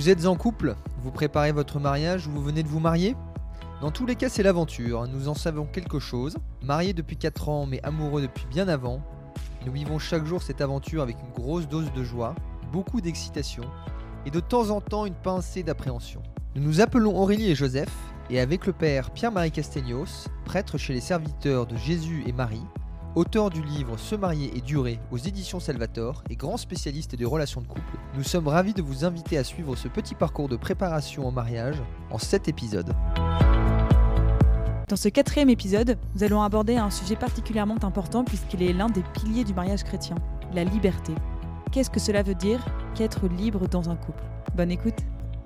Vous êtes en couple, vous préparez votre mariage ou vous venez de vous marier ? Dans tous les cas, c'est l'aventure, nous en savons quelque chose. Mariés depuis 4 ans, mais amoureux depuis bien avant, nous vivons chaque jour cette aventure avec une grosse dose de joie, beaucoup d'excitation et de temps en temps une pincée d'appréhension. Nous nous appelons Aurélie et Joseph, et avec le père Pierre-Marie Castaignos, prêtre chez les Serviteurs de Jésus et Marie, auteur du livre Se marier et durer aux éditions Salvator et grand spécialiste des relations de couple, nous sommes ravis de vous inviter à suivre ce petit parcours de préparation au mariage en 7 épisodes. Dans ce 4e épisode, nous allons aborder un sujet particulièrement important puisqu'il est l'un des piliers du mariage chrétien, la liberté. Qu'est-ce que cela veut dire qu'être libre dans un couple ? Bonne écoute.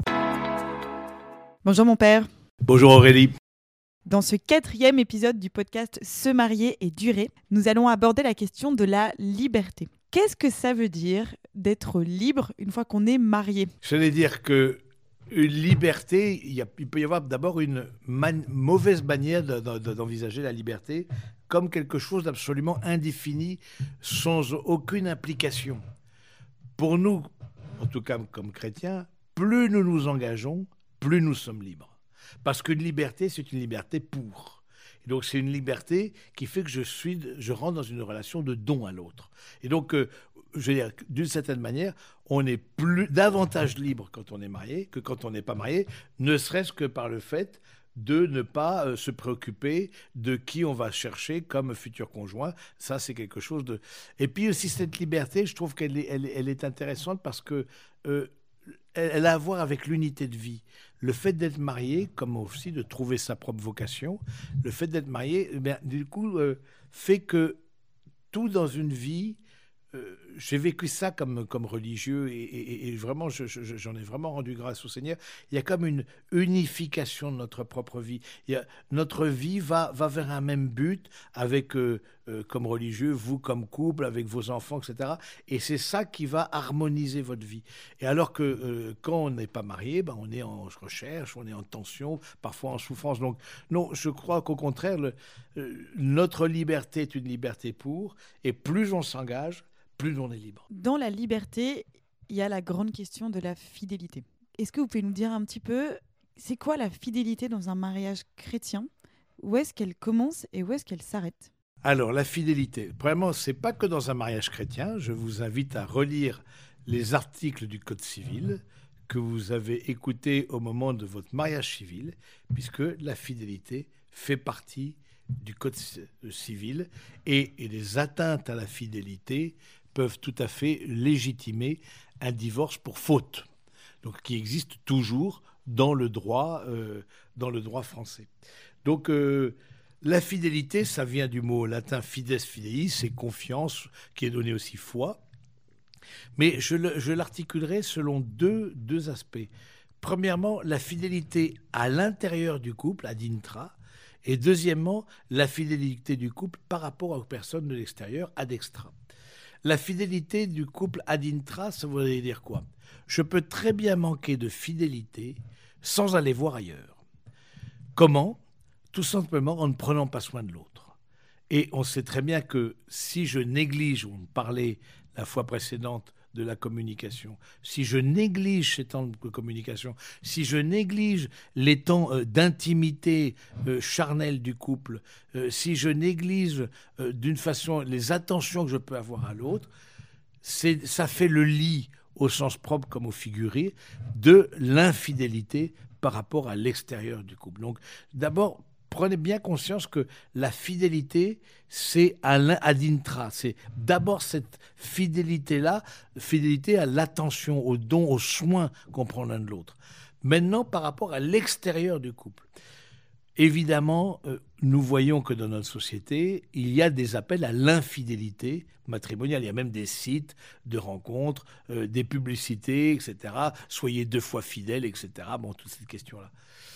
Bonjour mon père. Bonjour Aurélie. Dans ce 4e épisode du podcast Se marier et durer, nous allons aborder la question de la liberté. Qu'est-ce que ça veut dire d'être libre une fois qu'on est marié ? J'allais dire que une liberté, il peut y avoir d'abord une mauvaise manière d'envisager la liberté comme quelque chose d'absolument indéfini, sans aucune implication. Pour nous, en tout cas comme chrétiens, plus nous nous engageons, plus nous sommes libres. Parce qu'une liberté, c'est une liberté pour. Et donc, c'est une liberté qui fait que je rentre dans une relation de don à l'autre. Et donc, je veux dire, d'une certaine manière, on est davantage libre quand on est marié que quand on n'est pas marié, ne serait-ce que par le fait de ne pas se préoccuper de qui on va chercher comme futur conjoint. Ça, c'est quelque chose de... Et puis aussi, cette liberté, je trouve qu'elle est intéressante parce que... elle a à voir avec l'unité de vie. Le fait d'être marié, comme aussi de trouver sa propre vocation, le fait d'être marié, du coup, fait que tout dans une vie, j'ai vécu ça comme religieux et vraiment, j'en ai vraiment rendu grâce au Seigneur. Il y a comme une unification de notre propre vie. Notre vie va vers un même but avec, comme religieux, vous comme couple, avec vos enfants, etc. Et c'est ça qui va harmoniser votre vie. Et alors que quand on n'est pas marié, on est en recherche, on est en tension, parfois en souffrance. Donc non, je crois qu'au contraire, notre liberté est une liberté pour, et plus on s'engage, plus on est libre. Dans la liberté, il y a la grande question de la fidélité. Est-ce que vous pouvez nous dire un petit peu, c'est quoi la fidélité dans un mariage chrétien ? Où est-ce qu'elle commence et où est-ce qu'elle s'arrête ? Alors, la fidélité, vraiment, c'est pas que dans un mariage chrétien. Je vous invite à relire les articles du Code civil que vous avez écoutés au moment de votre mariage civil, puisque la fidélité fait partie du Code civil et les atteintes à la fidélité peuvent tout à fait légitimer un divorce pour faute, donc qui existe toujours dans le droit français. Donc la fidélité, ça vient du mot latin fides fideis, c'est confiance, qui est donné aussi foi. Mais je l'articulerai selon deux aspects. Premièrement, la fidélité à l'intérieur du couple, ad intra, et deuxièmement, la fidélité du couple par rapport aux personnes de l'extérieur, ad extra. La fidélité du couple ad intra, ça voudrait dire quoi ? Je peux très bien manquer de fidélité sans aller voir ailleurs. Comment ? Tout simplement en ne prenant pas soin de l'autre. Et on sait très bien que si je néglige, on parlait la fois précédente de la communication, si je néglige ces temps de communication, si je néglige les temps d'intimité charnelle du couple, si je néglige d'une façon les attentions que je peux avoir à l'autre, ça fait le lit, au sens propre comme au figuré, de l'infidélité par rapport à l'extérieur du couple. Donc d'abord, prenez bien conscience que la fidélité, c'est ad intra. C'est d'abord cette fidélité-là, fidélité à l'attention, au don, aux soins qu'on prend l'un de l'autre. Maintenant, par rapport à l'extérieur du couple, évidemment, nous voyons que dans notre société, il y a des appels à l'infidélité matrimoniale. Il y a même des sites de rencontres, des publicités, etc. Soyez 2 fois fidèles, etc. Bon, toutes ces questions-là.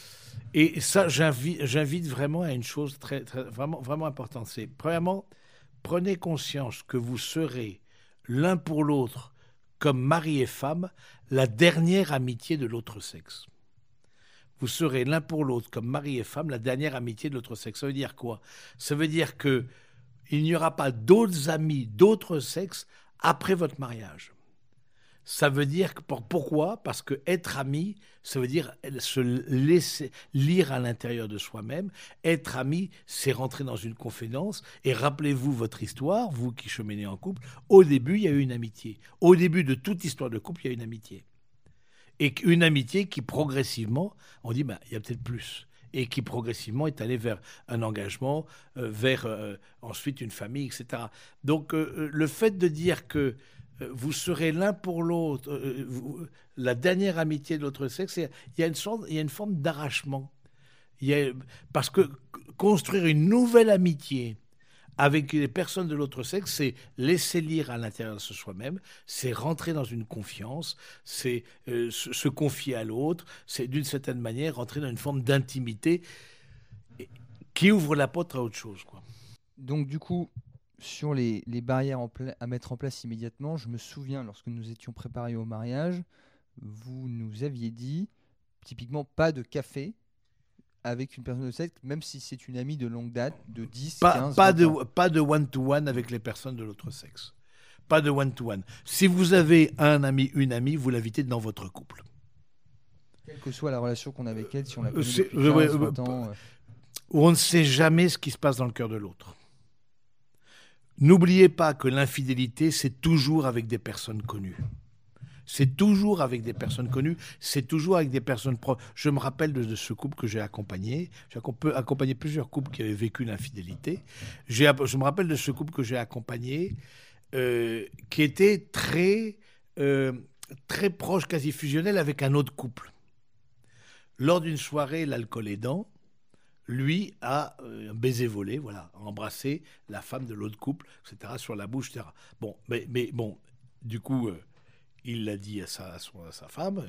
Et ça, j'invite vraiment à une chose vraiment, vraiment importante. C'est, premièrement, prenez conscience que vous serez l'un pour l'autre, comme mari et femme, la dernière amitié de l'autre sexe. Vous serez l'un pour l'autre, comme mari et femme, la dernière amitié de l'autre sexe. Ça veut dire quoi ? Ça veut dire qu'il n'y aura pas d'autres amis d'autre sexe après votre mariage. Ça veut dire que pourquoi ? Parce que être ami, ça veut dire se laisser lire à l'intérieur de soi-même. Être ami, c'est rentrer dans une confidence. Et rappelez-vous votre histoire, vous qui cheminez en couple. Au début, il y a eu une amitié. Au début de toute histoire de couple, il y a une amitié. Et une amitié qui progressivement, on dit, il y a peut-être plus. Et qui progressivement est allée vers un engagement, vers ensuite une famille, etc. Donc le fait de dire que vous serez l'un pour l'autre, la dernière amitié de l'autre sexe, il y a une forme d'arrachement. Parce que construire une nouvelle amitié avec les personnes de l'autre sexe, c'est laisser lire à l'intérieur de soi-même, c'est rentrer dans une confiance, c'est se confier à l'autre, c'est d'une certaine manière rentrer dans une forme d'intimité qui ouvre la porte à autre chose, quoi. Donc du coup, sur les barrières à mettre en place immédiatement, je me souviens, lorsque nous étions préparés au mariage, vous nous aviez dit, typiquement, pas de café avec une personne de sexe, même si c'est une amie de longue date, de 10, 15, 20 ans. Pas de one-to-one avec les personnes de l'autre sexe. Pas de one-to-one. Si vous avez un ami, une amie, vous l'invitez dans votre couple. Quelle que soit la relation qu'on a avec elle, si on la connaît depuis 15, 20 ans... On ne sait jamais ce qui se passe dans le cœur de l'autre. N'oubliez pas que l'infidélité, c'est toujours avec des personnes connues. C'est toujours avec des personnes connues, c'est toujours avec des personnes proches. Je me rappelle de ce couple que j'ai accompagné. J'ai accompagné plusieurs couples qui avaient vécu l'infidélité. Je me rappelle de ce couple que j'ai accompagné, qui était très proche, quasi fusionnel avec un autre couple. Lors d'une soirée, l'alcool aidant, lui a un baiser volé, voilà, embrassé la femme de l'autre couple, etc., sur la bouche, etc. Bon, mais bon, du coup, il l'a dit à sa femme.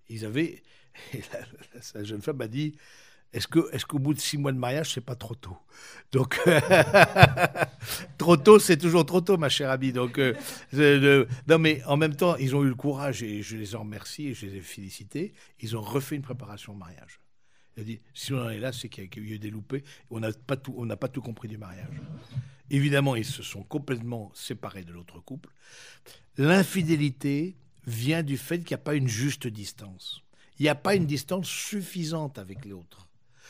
Sa jeune femme a dit, est-ce qu'au bout de 6 mois de mariage, c'est pas trop tôt ? Donc, trop tôt, c'est toujours trop tôt, ma chère amie. Donc, non, mais en même temps, ils ont eu le courage, et je les en remercie, et je les ai félicités. Ils ont refait une préparation au mariage. Il a dit, si on en est là, c'est qu'il y a eu des loupés. On n'a pas tout compris du mariage. Évidemment, ils se sont complètement séparés de l'autre couple. L'infidélité vient du fait qu'il n'y a pas une juste distance. Il n'y a pas une distance suffisante avec l'autre.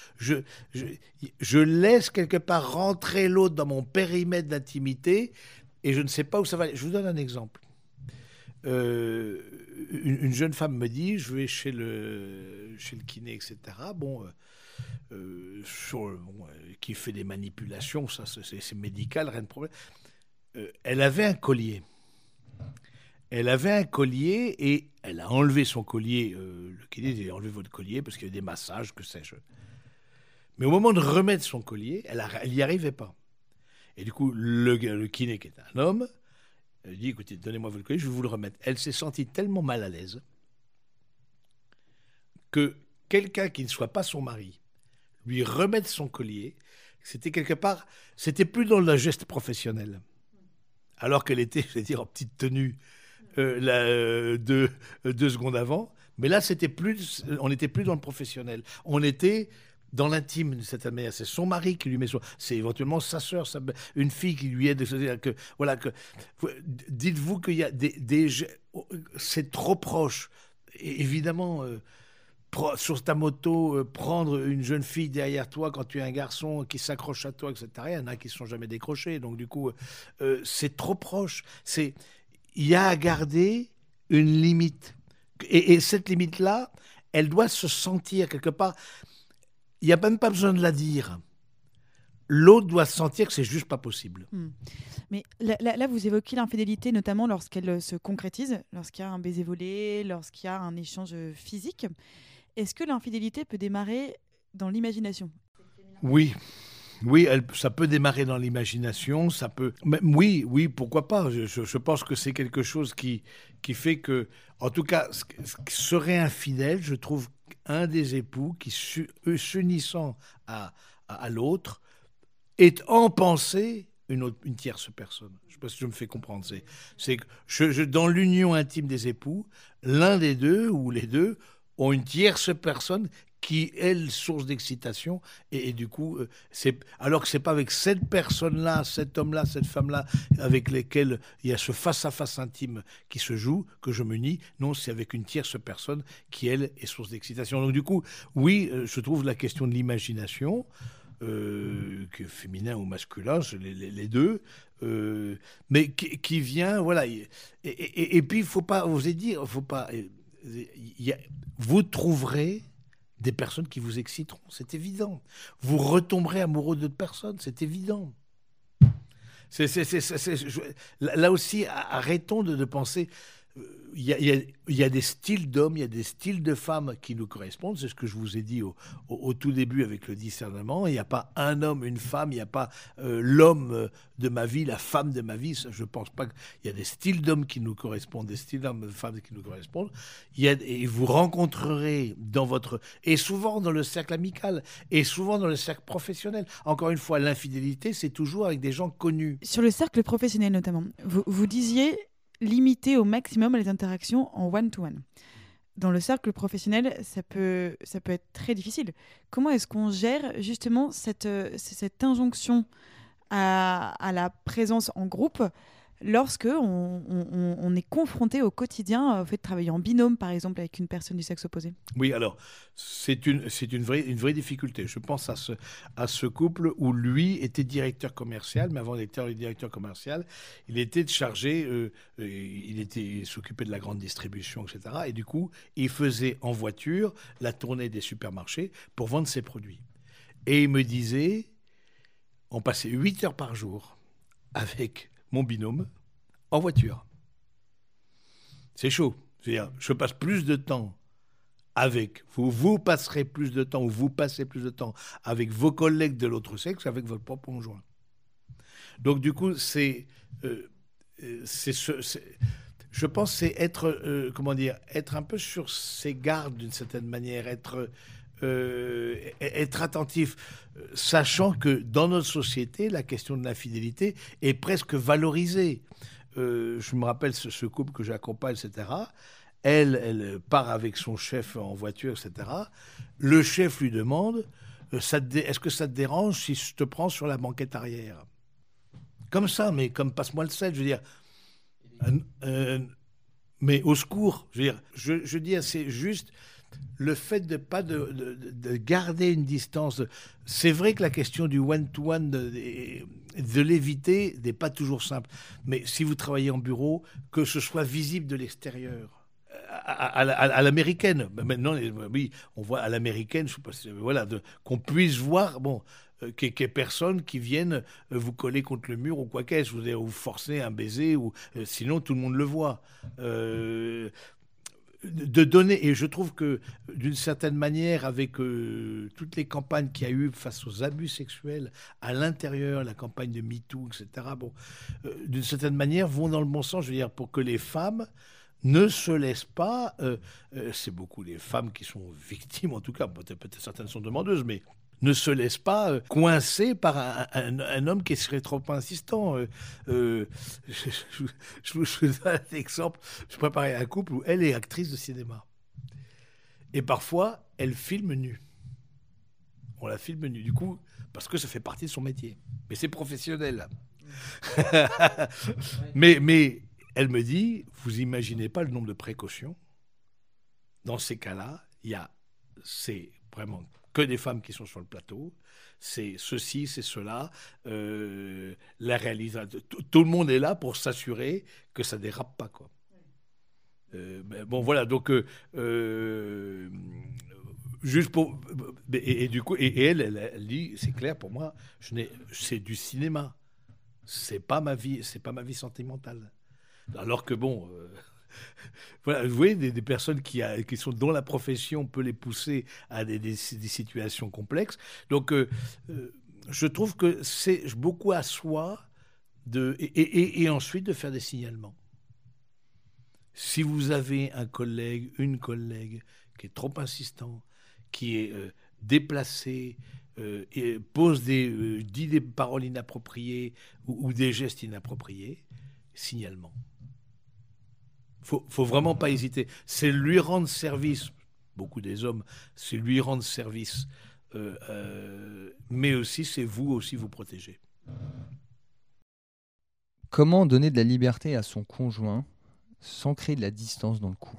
Je laisse quelque part rentrer l'autre dans mon périmètre d'intimité et je ne sais pas où ça va aller. Je vous donne un exemple. Une jeune femme me dit, je vais chez le kiné, etc. Qui fait des manipulations, ça c'est médical, rien de problème. Elle avait un collier. Et elle a enlevé son collier. Le kiné dit, enlevez votre collier parce qu'il y a des massages, que sais-je. Mais au moment de remettre son collier, elle n'y arrivait pas. Et du coup, le kiné, qui est un homme, elle dit, écoutez, donnez-moi votre collier, je vais vous le remettre. Elle s'est sentie tellement mal à l'aise que quelqu'un qui ne soit pas son mari lui remette son collier, c'était quelque part, c'était plus dans le geste professionnel. Alors qu'elle était, je vais dire, en petite tenue 2 secondes avant. Mais là, on n'était plus dans le professionnel. On était dans l'intime, d'une certaine manière. C'est son mari qui lui met c'est éventuellement sa sœur, une fille qui lui aide. Dites-vous qu'il y a c'est trop proche. Et évidemment, sur ta moto, prendre une jeune fille derrière toi quand tu es un garçon qui s'accroche à toi, etc. Il y en a qui ne se sont jamais décrochés. Donc, du coup, c'est trop proche. Il y a à garder une limite. Et cette limite-là, elle doit se sentir quelque part. Il n'y a même pas besoin de la dire. L'autre doit sentir que c'est juste pas possible. Mais là, vous évoquez l'infidélité, notamment lorsqu'elle se concrétise, lorsqu'il y a un baiser volé, lorsqu'il y a un échange physique. Est-ce que l'infidélité peut démarrer dans l'imagination ? Oui, ça peut démarrer dans l'imagination, ça peut... Oui, pourquoi pas ? Je pense que c'est quelque chose qui fait que, en tout cas, ce qui serait infidèle, je trouve un des époux qui, s'unissant à l'autre, est en pensée une tierce personne. Je ne sais pas si je me fais comprendre. C'est que dans l'union intime des époux, l'un des deux ou les deux ont une tierce personne qui est source d'excitation. Et du coup, alors que c'est pas avec cette personne-là, cet homme-là, cette femme-là, avec lesquels il y a ce face-à-face intime qui se joue, que je me nie. Non, c'est avec une tierce personne qui, elle, est source d'excitation. Donc du coup, oui, je trouve la question de l'imagination, que féminin ou masculin, les deux, mais qui vient, voilà. Et puis, il faut pas oser dire, faut pas. Vous trouverez des personnes qui vous exciteront, c'est évident. Vous retomberez amoureux d'autres personnes, c'est évident. Là aussi, arrêtons de penser. Il y a des styles d'hommes, il y a des styles de femmes qui nous correspondent. C'est ce que je vous ai dit au tout début avec le discernement. Il n'y a pas un homme, une femme, il n'y a pas l'homme de ma vie, la femme de ma vie. Je ne pense pas qu'il y a des styles d'hommes qui nous correspondent, des styles d'hommes de femmes qui nous correspondent. Et vous rencontrerez et souvent dans le cercle amical, et souvent dans le cercle professionnel. Encore une fois, l'infidélité, c'est toujours avec des gens connus. Sur le cercle professionnel notamment, vous disiez limiter au maximum les interactions en one-to-one. Dans le cercle professionnel, ça peut être très difficile. Comment est-ce qu'on gère justement cette injonction à la présence en groupe lorsque on est confronté au quotidien au fait de travailler en binôme, par exemple, avec une personne du sexe opposé? Oui, alors, c'est une vraie difficulté. Je pense à ce couple où lui était directeur commercial, mais avant d'être directeur commercial, il était chargé, il s'occupait de la grande distribution, etc. Et du coup, il faisait en voiture la tournée des supermarchés pour vendre ses produits. Et il me disait, on passait 8 heures par jour avec mon binôme en voiture. C'est chaud. C'est-à-dire, je passe plus de temps avec vous passerez plus de temps, ou vous passez plus de temps avec vos collègues de l'autre sexe qu'avec votre propre conjoint. Donc du coup, je pense que c'est être un peu sur ses gardes d'une certaine manière, être attentif, sachant que dans notre société, la question de l'infidélité est presque valorisée. Je me rappelle ce couple que j'accompagne, etc. Elle part avec son chef en voiture, etc. Le chef lui demande est-ce que ça te dérange si je te prends sur la banquette arrière? Comme ça, mais comme passe-moi le sel, je veux dire. Mais au secours, je dis assez juste. Le fait de garder une distance, c'est vrai que la question du one-to-one, de l'éviter, n'est pas toujours simple. Mais si vous travaillez en bureau, que ce soit visible de l'extérieur, à l'américaine. Maintenant, oui, on voit à l'américaine, je sais pas si, voilà, qu'on puisse voir, qu'il y ait personne qui vienne vous coller contre le mur ou quoi qu'est-ce, vous forcer un baiser, ou sinon tout le monde le voit. De donner, et je trouve que d'une certaine manière, avec toutes les campagnes qu'il y a eu face aux abus sexuels à l'intérieur, la campagne de MeToo, etc., d'une certaine manière, vont dans le bon sens, je veux dire, pour que les femmes ne se laissent pas, c'est beaucoup les femmes qui sont victimes, en tout cas, peut-être certaines sont demandeuses, mais ne se laissent pas coincer par un homme qui serait trop insistant. Je vous donne un exemple. Je préparais un couple où elle est actrice de cinéma. Et parfois, elle filme nue. On la filme nue, du coup, parce que ça fait partie de son métier. Mais c'est professionnel. mais elle me dit, vous imaginez pas le nombre de précautions. Dans ces cas-là, c'est vraiment que des femmes qui sont sur le plateau, c'est ceci, c'est cela, la réalisation. Tout le monde est là pour s'assurer que ça dérape pas, quoi. Voilà, donc juste pour du coup, elle dit, c'est clair pour moi, c'est du cinéma, c'est pas ma vie sentimentale. Alors que voilà, vous voyez, des personnes qui sont dont la profession peut les pousser à des situations complexes. Donc, je trouve que c'est beaucoup à soi et ensuite de faire des signalements. Si vous avez un collègue, une collègue qui est trop insistant, qui est déplacé, et dit des paroles inappropriées ou des gestes inappropriés, signalement. Faut vraiment pas hésiter. C'est lui rendre service, beaucoup des hommes, c'est lui rendre service, mais aussi c'est vous aussi vous protéger. Comment donner de la liberté à son conjoint sans créer de la distance dans le couple ?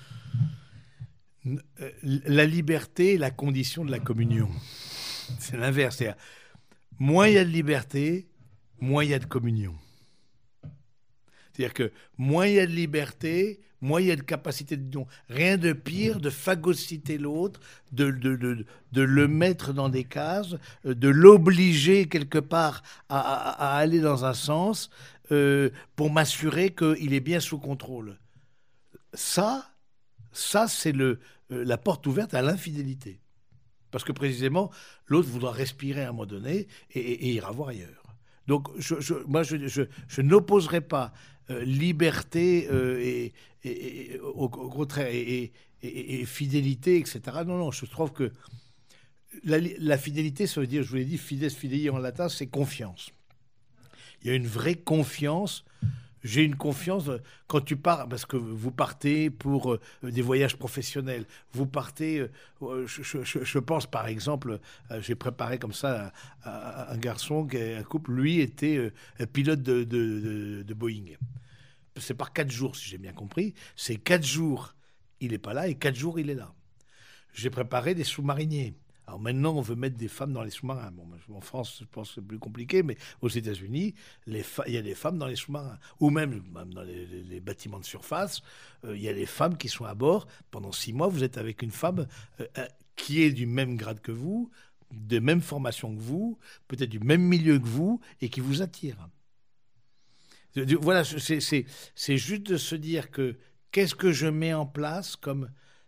La liberté est la condition de la communion. C'est l'inverse. C'est-à-dire, moins il y a de liberté, moins il y a de communion. C'est-à-dire que moins il y a de liberté, moins il y a de capacité de don. Rien de pire de phagocyter l'autre, de le mettre dans des cases, de l'obliger quelque part à aller dans un sens pour m'assurer qu'il est bien sous contrôle. Ça c'est la porte ouverte à l'infidélité. Parce que précisément, l'autre voudra respirer à un moment donné et ira voir ailleurs. Donc, moi, je n'opposerai pas liberté et au contraire et fidélité, etc. Non, je trouve que la fidélité, ça veut dire, je vous l'ai dit, fides fidei en latin, c'est confiance. Il y a une vraie confiance. J'ai une confiance quand tu pars, parce que vous partez pour des voyages professionnels. Vous partez, je pense par exemple, j'ai préparé comme ça un garçon, un couple, lui était pilote de Boeing. C'est par 4 jours, si j'ai bien compris. C'est 4 jours, il n'est pas là, et 4 jours, il est là. J'ai préparé des sous-mariniers. Alors maintenant, on veut mettre des femmes dans les sous-marins. Bon, en France, je pense que c'est plus compliqué, mais aux États-Unis, il y a des femmes dans les sous-marins. Ou même dans les bâtiments de surface, il y a des femmes qui sont à bord. Pendant 6 mois, vous êtes avec une femme qui est du même grade que vous, de même formation que vous, peut-être du même milieu que vous, et qui vous attire. Voilà, c'est juste de se dire que qu'est-ce que je mets en place comme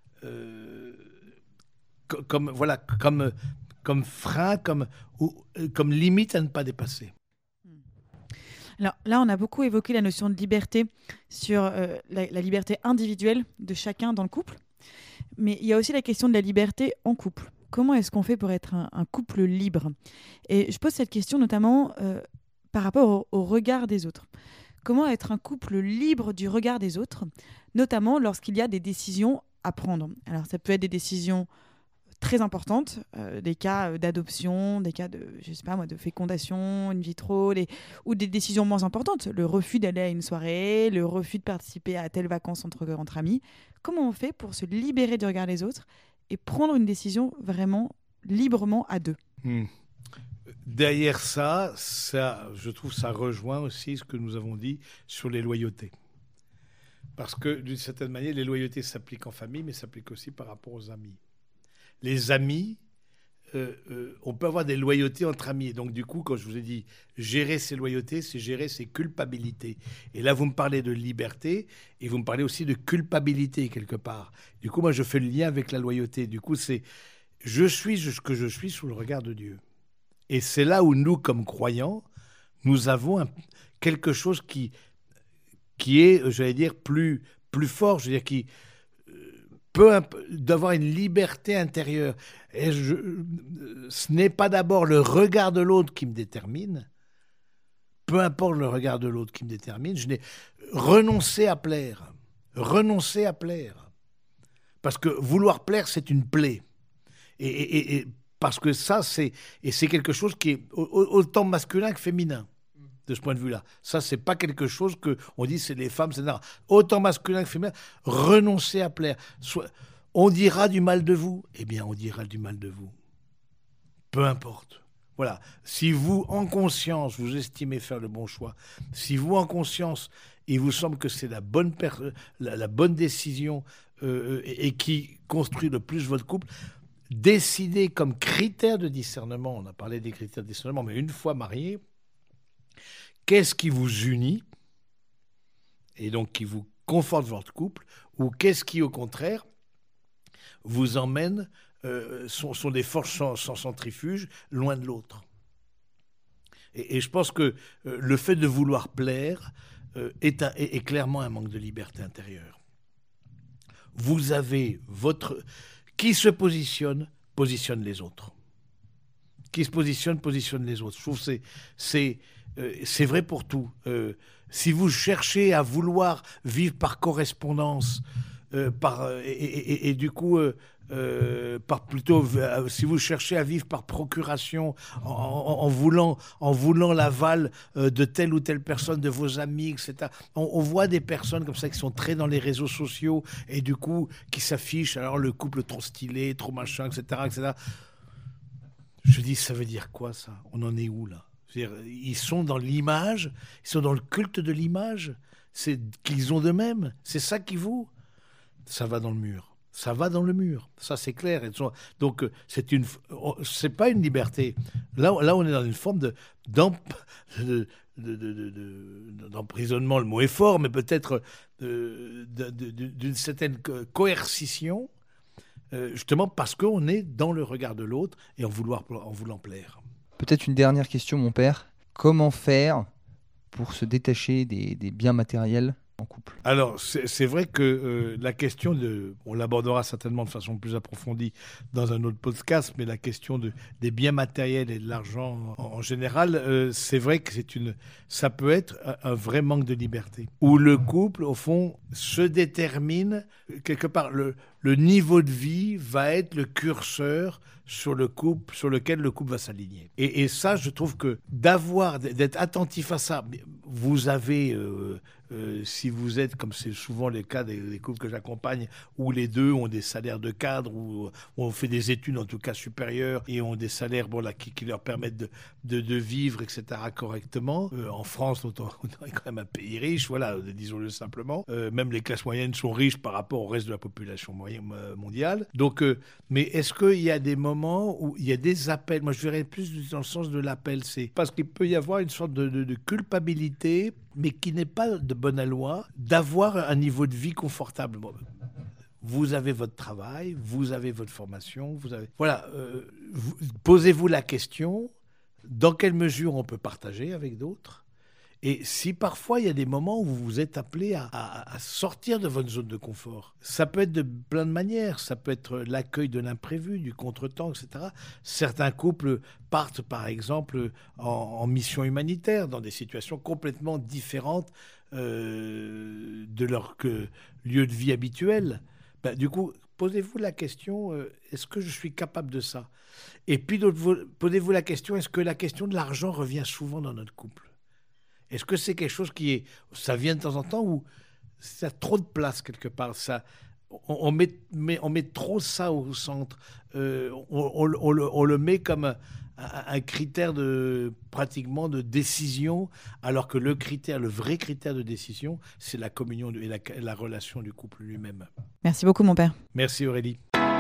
frein, comme limite à ne pas dépasser. Alors là, on a beaucoup évoqué la notion de liberté sur la liberté individuelle de chacun dans le couple, mais il y a aussi la question de la liberté en couple. Comment est-ce qu'on fait pour être un couple libre ? Et je pose cette question notamment par rapport au regard des autres. Comment être un couple libre du regard des autres, notamment lorsqu'il y a des décisions à prendre ? Alors ça peut être des décisions très importantes, des cas d'adoption, des cas de, je sais pas moi, de fécondation in vitro, ou des décisions moins importantes, le refus d'aller à une soirée, le refus de participer à telle vacances entre amis. Comment on fait pour se libérer du regard des autres et prendre une décision vraiment librement à deux ? Derrière ça, je trouve ça rejoint aussi ce que nous avons dit sur les loyautés. Parce que d'une certaine manière, les loyautés s'appliquent en famille, mais s'appliquent aussi par rapport aux amis. Les amis, on peut avoir des loyautés entre amis. Et donc, du coup, quand je vous ai dit gérer ses loyautés, c'est gérer ses culpabilités. Et là, vous me parlez de liberté et vous me parlez aussi de culpabilité, quelque part. Du coup, moi, je fais le lien avec la loyauté. Du coup, c'est je suis ce que je suis sous le regard de Dieu. Et c'est là où nous, comme croyants, nous avons quelque chose qui est, j'allais dire, plus fort, je veux dire, qui d'avoir une liberté intérieure. Et ce n'est pas d'abord le regard de l'autre qui me détermine, peu importe le regard de l'autre qui me détermine, je n'ai renoncé à plaire. Parce que vouloir plaire, c'est une plaie. Et parce que ça, c'est quelque chose qui est autant masculin que féminin. De ce point de vue-là. Ça, c'est pas quelque chose qu'on dit c'est les femmes, c'est autant masculin que féminin. Renoncer à plaire. On dira du mal de vous. Eh bien, on dira du mal de vous. Peu importe. Voilà. Si vous, en conscience, vous estimez faire le bon choix, si vous, en conscience, il vous semble que c'est la bonne décision et qui construit le plus votre couple, décidez comme critère de discernement, on a parlé des critères de discernement, mais une fois marié, qu'est-ce qui vous unit et donc qui vous conforte votre couple, ou qu'est-ce qui, au contraire, vous emmène, sont des forces sans centrifuge, loin de l'autre. Et je pense que le fait de vouloir plaire est clairement un manque de liberté intérieure. Vous avez qui se positionne les autres. Qui se positionne les autres. Je trouve que c'est vrai pour tout. Si vous cherchez à vouloir vivre par correspondance, et du coup, par plutôt, si vous cherchez à vivre par procuration, en voulant l'aval de telle ou telle personne, de vos amis, etc. On voit des personnes comme ça qui sont très dans les réseaux sociaux et du coup qui s'affichent, alors le couple trop stylé, trop machin, etc., etc. Je dis, ça veut dire quoi ça? On en est où là? C'est-à-dire, ils sont dans l'image, ils sont dans le culte de l'image, c'est qu'ils ont d'eux-mêmes, c'est ça qui vaut. Ça va dans le mur. Ça va dans le mur, ça c'est clair. Donc c'est pas une liberté. Là on est dans une forme d'emprisonnement. Le mot est fort, mais peut-être d'une certaine coercition, justement parce qu'on est dans le regard de l'autre et en voulant plaire. Peut-être une dernière question, mon père. Comment faire pour se détacher des biens matériels en couple? Alors, c'est vrai que la question on l'abordera certainement de façon plus approfondie dans un autre podcast, mais la question des biens matériels et de l'argent en général, c'est vrai que ça peut être un vrai manque de liberté. Où le couple, au fond, se détermine, quelque part, le niveau de vie va être le curseur sur lequel le couple va s'aligner. Et ça, je trouve que d'être attentif à ça, vous avez... si vous êtes, comme c'est souvent le cas des couples que j'accompagne, où les deux ont des salaires de cadre, ou ont fait des études en tout cas supérieures, et ont des salaires qui leur permettent de vivre, etc., correctement. En France, on est quand même un pays riche, voilà, disons-le simplement. Même les classes moyennes sont riches par rapport au reste de la population mondiale. Donc, mais est-ce qu'il y a des moments où il y a des appels? Moi, je verrais plus dans le sens de l'appel. C'est parce qu'il peut y avoir une sorte de culpabilité, mais qui n'est pas de bonne loi, d'avoir un niveau de vie confortable. Bon, vous avez votre travail, vous avez votre formation, voilà. Posez-vous la question, dans quelle mesure on peut partager avec d'autres? Et si parfois il y a des moments où vous êtes appelé à sortir de votre zone de confort, ça peut être de plein de manières. Ça peut être l'accueil de l'imprévu, du contretemps, etc. Certains couples partent par exemple en mission humanitaire dans des situations complètement différentes de leur lieu de vie habituel. Du coup, posez-vous la question, est-ce que je suis capable de ça? Et puis posez-vous la question, est-ce que la question de l'argent revient souvent dans notre couple? Est-ce que c'est quelque chose ça vient de temps en temps ou ça a trop de place quelque part? On met trop ça au centre. On le met comme un critère pratiquement de décision, alors que le vrai critère de décision, c'est la communion et la relation du couple lui-même. Merci beaucoup, mon père. Merci Aurélie.